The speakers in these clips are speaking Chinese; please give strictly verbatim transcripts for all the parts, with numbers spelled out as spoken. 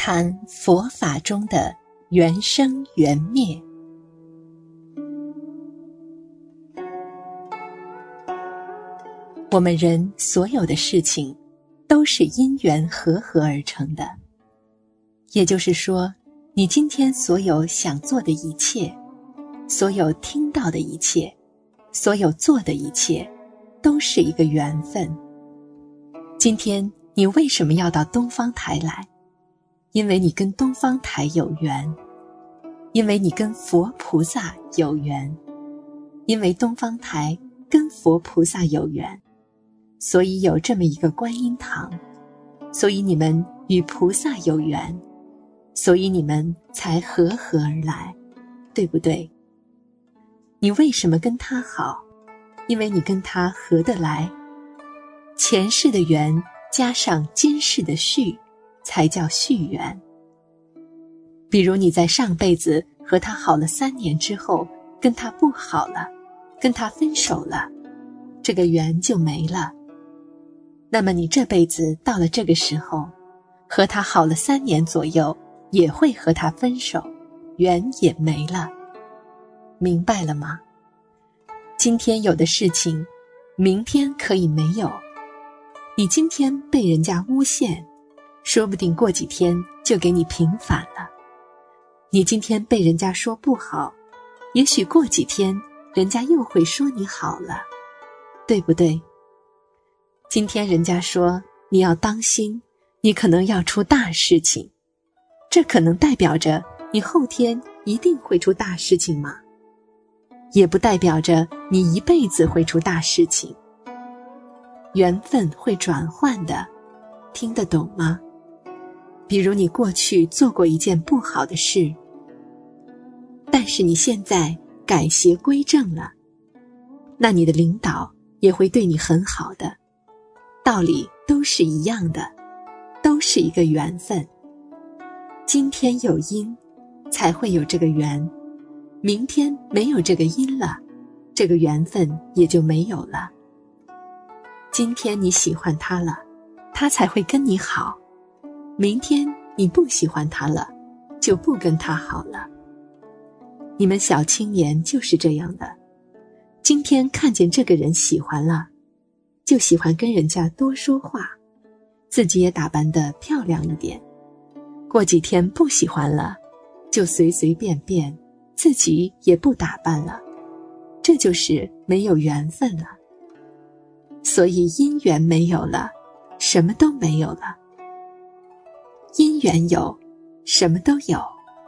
谈佛法中的缘生缘灭。我们人所有的事情都是因缘和合而成的，也就是说，你今天所有想做的一切，所有听到的一切，所有做的一切，都是一个缘分。今天你为什么要到东方台来？因为你跟东方台有缘，因为你跟佛菩萨有缘，因为东方台跟佛菩萨有缘，所以有这么一个观音堂，所以你们与菩萨有缘，所以你们才和合而来，对不对？你为什么跟他好？因为你跟他合得来，前世的缘加上今世的续，才叫续缘。比如你在上辈子和他好了三年之后，跟他不好了，跟他分手了，这个缘就没了。那么你这辈子到了这个时候，和他好了三年左右，也会和他分手，缘也没了。明白了吗？今天有的事情，明天可以没有。你今天被人家诬陷，说不定过几天就给你平反了。你今天被人家说不好，也许过几天人家又会说你好了，对不对？今天人家说你要当心，你可能要出大事情，这可能代表着你后天一定会出大事情吗？也不代表着你一辈子会出大事情。缘分会转换的，听得懂吗？比如你过去做过一件不好的事，但是你现在改邪归正了，那你的领导也会对你很好的，道理都是一样的，都是一个缘分。今天有因，才会有这个缘，明天没有这个因了，这个缘分也就没有了。今天你喜欢他了，他才会跟你好，明天你不喜欢他了，就不跟他好了。你们小青年就是这样的，今天看见这个人喜欢了，就喜欢跟人家多说话，自己也打扮得漂亮一点。过几天不喜欢了，就随随便便，自己也不打扮了，这就是没有缘分了。所以因缘没有了，什么都没有了。因缘有，什么都有。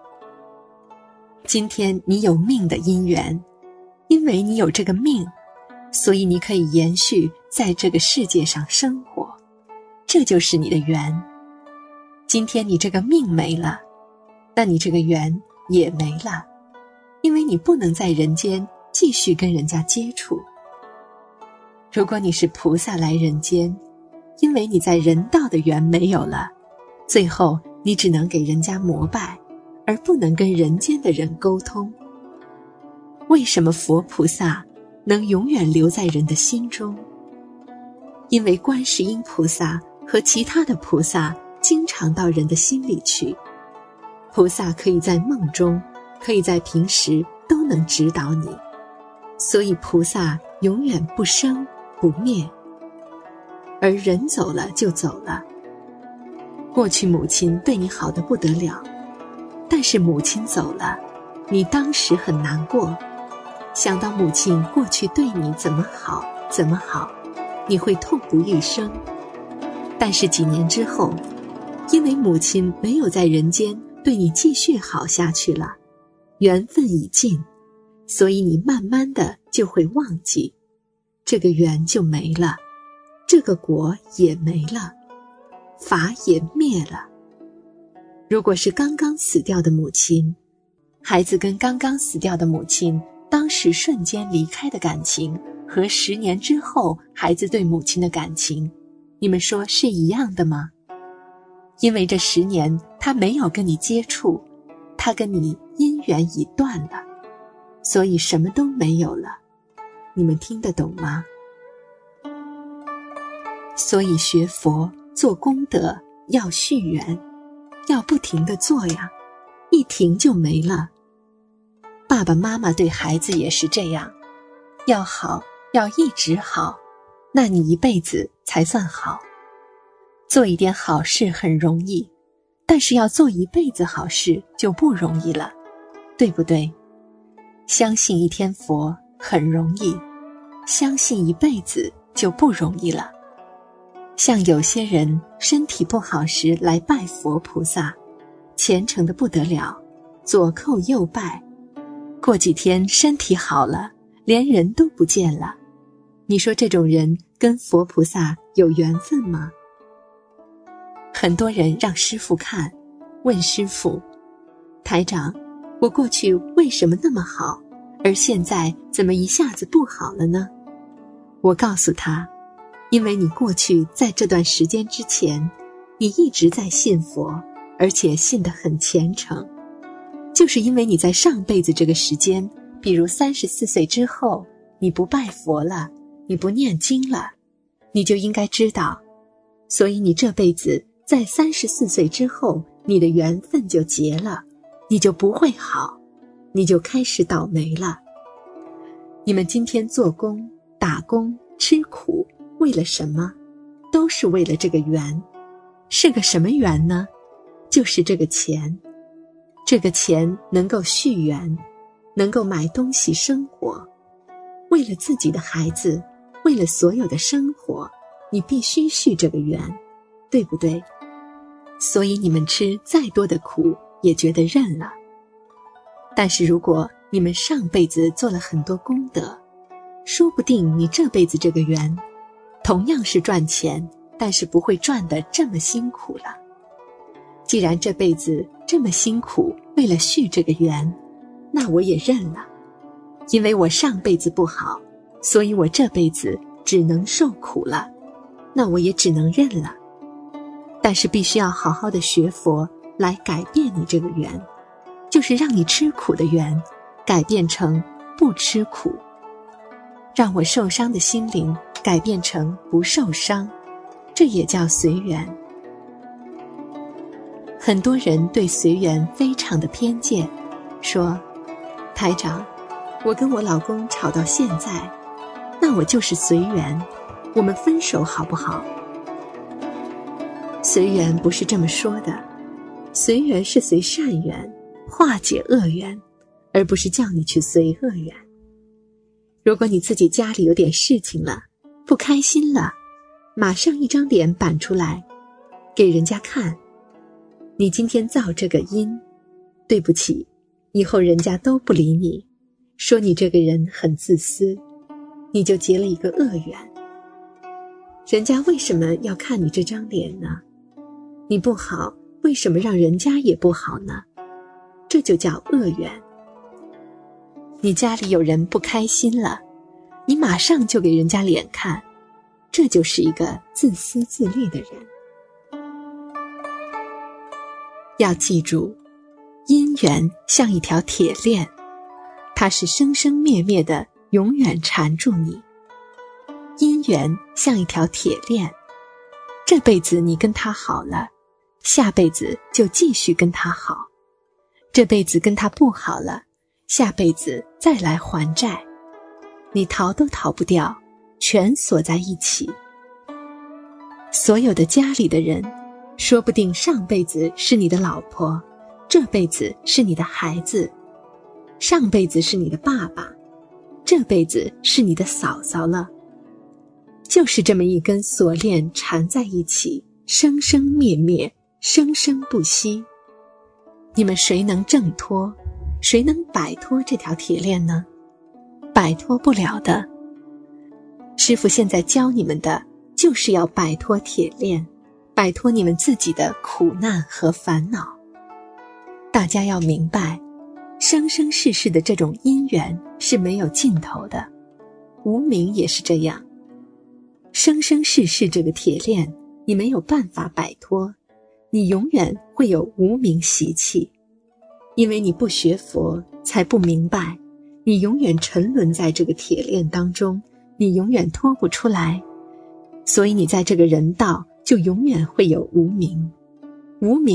今天你有命的因缘，因为你有这个命，所以你可以延续在这个世界上生活，这就是你的缘。今天你这个命没了，那你这个缘也没了，因为你不能在人间继续跟人家接触。如果你是菩萨来人间，因为你在人道的缘没有了，最后你只能给人家膜拜，而不能跟人间的人沟通。为什么佛菩萨能永远留在人的心中？因为观世音菩萨和其他的菩萨经常到人的心里去，菩萨可以在梦中，可以在平时都能指导你，所以菩萨永远不生不灭，而人走了就走了。过去母亲对你好得不得了，但是母亲走了，你当时很难过，想到母亲过去对你怎么好怎么好，你会痛不欲生。但是几年之后，因为母亲没有在人间对你继续好下去了，缘分已尽，所以你慢慢的就会忘记，这个缘就没了，这个果也没了，法也灭了。如果是刚刚死掉的母亲，孩子跟刚刚死掉的母亲当时瞬间离开的感情，和十年之后孩子对母亲的感情，你们说是一样的吗？因为这十年他没有跟你接触，他跟你因缘已断了，所以什么都没有了。你们听得懂吗？所以学佛做功德要续缘， 要不停地做呀，一停就没了。爸爸妈妈对孩子也是这样，要好，要一直好，那你一辈子才算好。做一点好事很容易，但是要做一辈子好事就不容易了，对不对？相信一天佛很容易，相信一辈子就不容易了。像有些人身体不好时来拜佛菩萨，虔诚得不得了，左叩右拜，过几天身体好了，连人都不见了。你说这种人跟佛菩萨有缘分吗？很多人让师父看，问师父，台长，我过去为什么那么好，而现在怎么一下子不好了呢？我告诉他，因为你过去在这段时间之前，你一直在信佛，而且信得很虔诚。就是因为你在上辈子这个时间，比如三十四岁之后，你不拜佛了，你不念经了，你就应该知道，所以你这辈子在三十四岁之后，你的缘分就结了，你就不会好，你就开始倒霉了。你们今天做工、打工、吃苦，为了什么？都是为了这个缘。是个什么缘呢？就是这个钱。这个钱能够续缘，能够买东西生活。为了自己的孩子，为了所有的生活，你必须续这个缘，对不对？所以你们吃再多的苦也觉得认了。但是如果你们上辈子做了很多功德，说不定你这辈子这个缘同样是赚钱，但是不会赚得这么辛苦了。既然这辈子这么辛苦，为了续这个缘，那我也认了。因为我上辈子不好，所以我这辈子只能受苦了，那我也只能认了。但是必须要好好的学佛来改变你这个缘，就是让你吃苦的缘改变成不吃苦，让我受伤的心灵改变成不受伤，这也叫随缘。很多人对随缘非常的偏见，说，台长，我跟我老公吵到现在，那我就是随缘，我们分手好不好？随缘不是这么说的，随缘是随善缘，化解恶缘，而不是叫你去随恶缘。如果你自己家里有点事情了，不开心了，马上一张脸板出来，给人家看。你今天造这个因，对不起，以后人家都不理你，说你这个人很自私，你就结了一个恶缘。人家为什么要看你这张脸呢？你不好，为什么让人家也不好呢？这就叫恶缘。你家里有人不开心了，你马上就给人家脸看，这就是一个自私自利的人。要记住，因缘像一条铁链，它是生生灭灭的，永远缠住你。因缘像一条铁链，这辈子你跟他好了，下辈子就继续跟他好，这辈子跟他不好了，下辈子再来还债，你逃都逃不掉，全锁在一起。所有的家里的人，说不定上辈子是你的老婆，这辈子是你的孩子，上辈子是你的爸爸，这辈子是你的嫂嫂了。就是这么一根锁链缠在一起，生生灭灭，生生不息。你们谁能挣脱，谁能摆脱这条铁链呢？摆脱不了的。师父现在教你们的，就是要摆脱铁链，摆脱你们自己的苦难和烦恼。大家要明白，生生世世的这种因缘是没有尽头的，无明也是这样。生生世世这个铁链，你没有办法摆脱，你永远会有无明习气。因为你不学佛，才不明白，你永远沉沦在这个铁链当中，你永远脱不出来。所以你在这个人道就永远会有无明，无明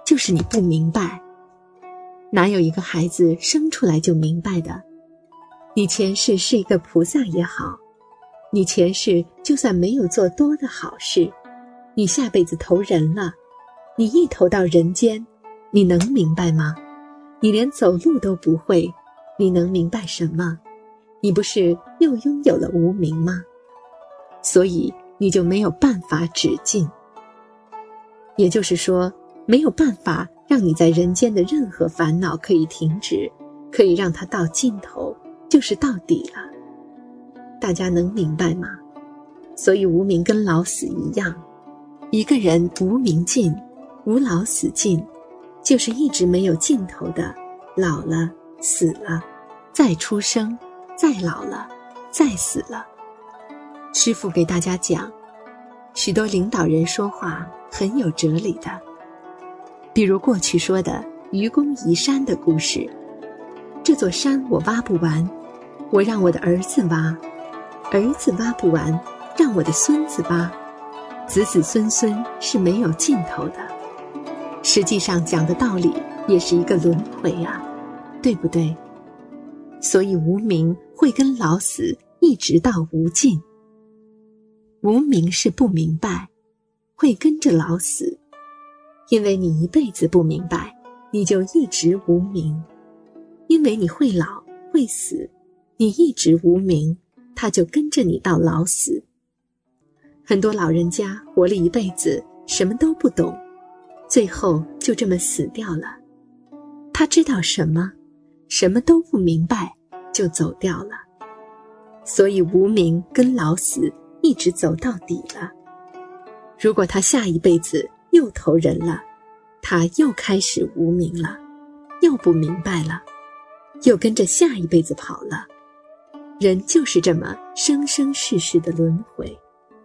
就是你不明白。哪有一个孩子生出来就明白的？你前世是一个菩萨也好，你前世就算没有做多的好事，你下辈子投人了，你一投到人间，你能明白吗？你连走路都不会，你能明白什么？你不是又拥有了无明吗？所以你就没有办法止境。也就是说，没有办法让你在人间的任何烦恼可以停止，可以让它到尽头，就是到底了。大家能明白吗？所以无明跟老死一样，一个人无明尽，无老死尽，就是一直没有尽头的老了，死了，再出生，再老了，再死了。师父给大家讲，许多领导人说话很有哲理的，比如过去说的愚公移山的故事。这座山我挖不完，我让我的儿子挖，儿子挖不完，让我的孙子挖，子子孙孙是没有尽头的。实际上讲的道理也是一个轮回啊，对不对？所以无明会跟老死一直到无尽。无明是不明白，会跟着老死，因为你一辈子不明白，你就一直无明。因为你会老会死，你一直无明，它就跟着你到老死。很多老人家活了一辈子，什么都不懂，最后就这么死掉了。他知道什么？什么都不明白，就走掉了。所以无明跟老死一直走到底了。如果他下一辈子又投人了，他又开始无明了，又不明白了，又跟着下一辈子跑了。人就是这么生生世世的轮回。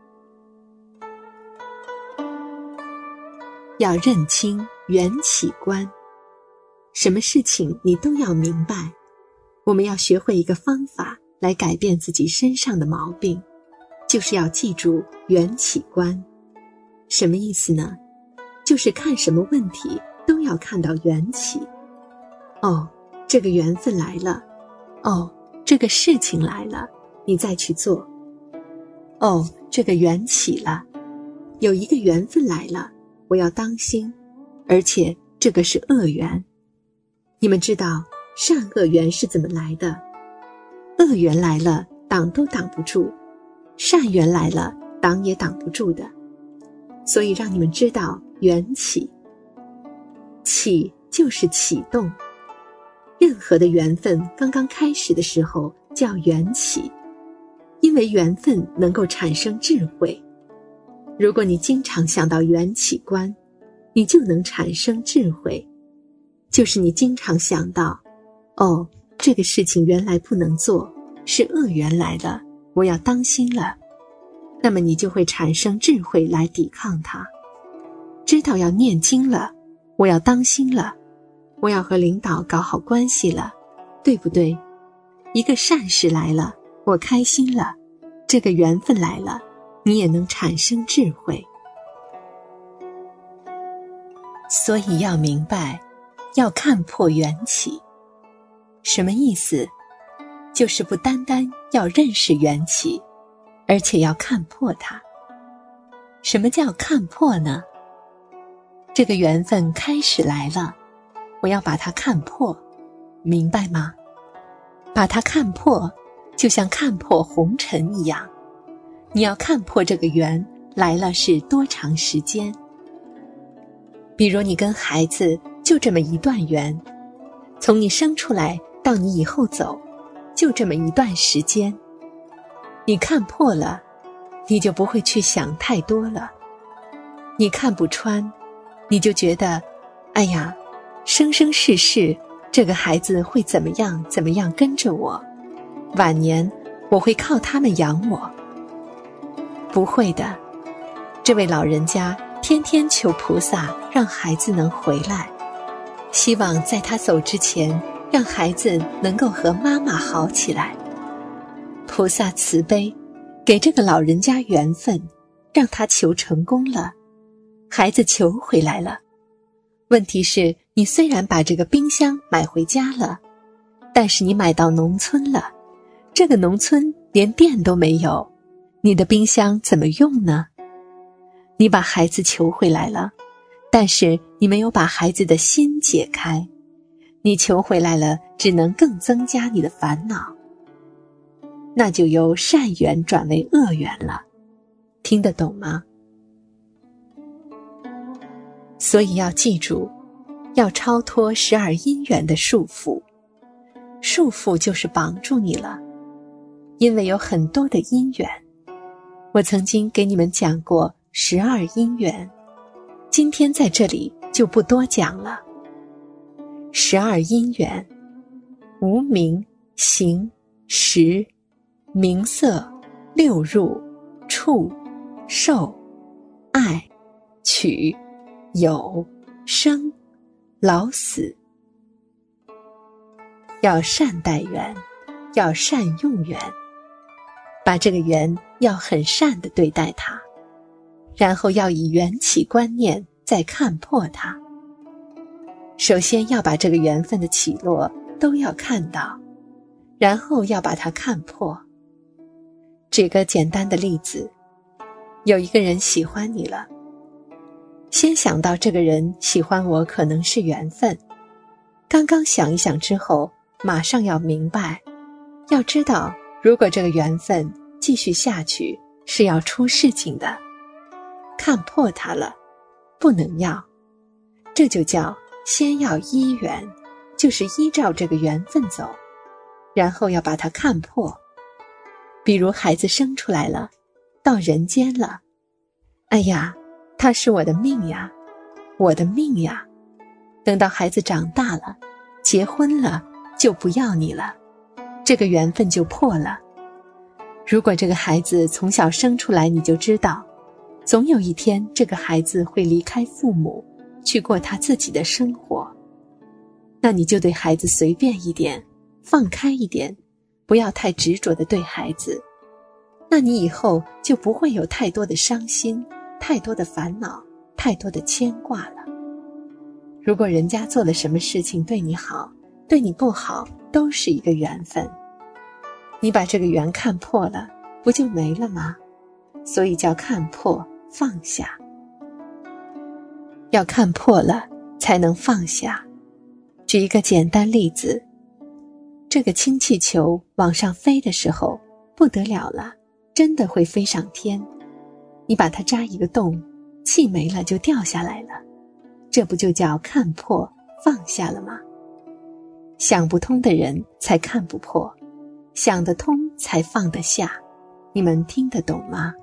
要认清缘起观，什么事情你都要明白。我们要学会一个方法来改变自己身上的毛病，就是要记住缘起观。什么意思呢？就是看什么问题都要看到缘起。哦，这个缘分来了，哦，这个事情来了，你再去做。哦，这个缘起了，有一个缘分来了，我要当心，而且这个是恶缘。你们知道善恶缘是怎么来的？恶缘来了，挡都挡不住；善缘来了，挡也挡不住的。所以让你们知道缘起，起就是启动。任何的缘分刚刚开始的时候叫缘起，因为缘分能够产生智慧。如果你经常想到缘起观，你就能产生智慧。就是你经常想到，哦，这个事情原来不能做，是恶缘来了，我要当心了，那么你就会产生智慧来抵抗它。知道要念经了，我要当心了，我要和领导搞好关系了，对不对？一个善事来了，我开心了，这个缘分来了，你也能产生智慧。所以要明白，要看破缘起。什么意思？就是不单单要认识缘起，而且要看破它。什么叫看破呢？这个缘分开始来了，我要把它看破，明白吗？把它看破，就像看破红尘一样。你要看破这个缘来了是多长时间。比如你跟孩子就这么一段缘，从你生出来到你以后走，就这么一段时间。你看破了，你就不会去想太多了。你看不穿，你就觉得，哎呀，生生世世这个孩子会怎么样怎么样跟着我，晚年我会靠他们养我。不会的，这位老人家天天求菩萨让孩子能回来，希望在他走之前让孩子能够和妈妈好起来。菩萨慈悲，给这个老人家缘分，让他求成功了，孩子求回来了。 问题是，你虽然把这个冰箱买回家了，但是你买到农村了，这个农村连电都没有，你的冰箱怎么用呢？你把孩子求回来了，但是你没有把孩子的心解开，你求回来了，只能更增加你的烦恼，那就由善缘转为恶缘了，听得懂吗？所以要记住，要超脱十二因缘的束缚，束缚就是绑住你了，因为有很多的因缘。我曾经给你们讲过十二因缘，今天在这里就不多讲了。十二因缘，无名、行、识、名色、六入、触、受、爱、取、有、生、老死。要善待缘，要善用缘，把这个缘要很善地对待它，然后要以缘起观念再看破它。首先要把这个缘分的起落都要看到，然后要把它看破。举个简单的例子，有一个人喜欢你了，先想到这个人喜欢我可能是缘分，刚刚想一想之后，马上要明白，要知道如果这个缘分继续下去是要出事情的，看破它了，不能要。这就叫先要依缘，就是依照这个缘分走，然后要把它看破。比如孩子生出来了，到人间了，哎呀，他是我的命呀，我的命呀。等到孩子长大了，结婚了，就不要你了，这个缘分就破了。如果这个孩子从小生出来，你就知道，总有一天这个孩子会离开父母，去过他自己的生活，那你就对孩子随便一点，放开一点，不要太执着地对孩子，那你以后就不会有太多的伤心，太多的烦恼，太多的牵挂了。如果人家做了什么事情对你好，对你不好，都是一个缘分，你把这个缘看破了，不就没了吗？所以叫看破放下。要看破了才能放下。举一个简单例子，这个氢气球往上飞的时候不得了了，真的会飞上天，你把它扎一个洞，气没了就掉下来了，这不就叫看破放下了吗？想不通的人才看不破，想得通才放得下，你们听得懂吗？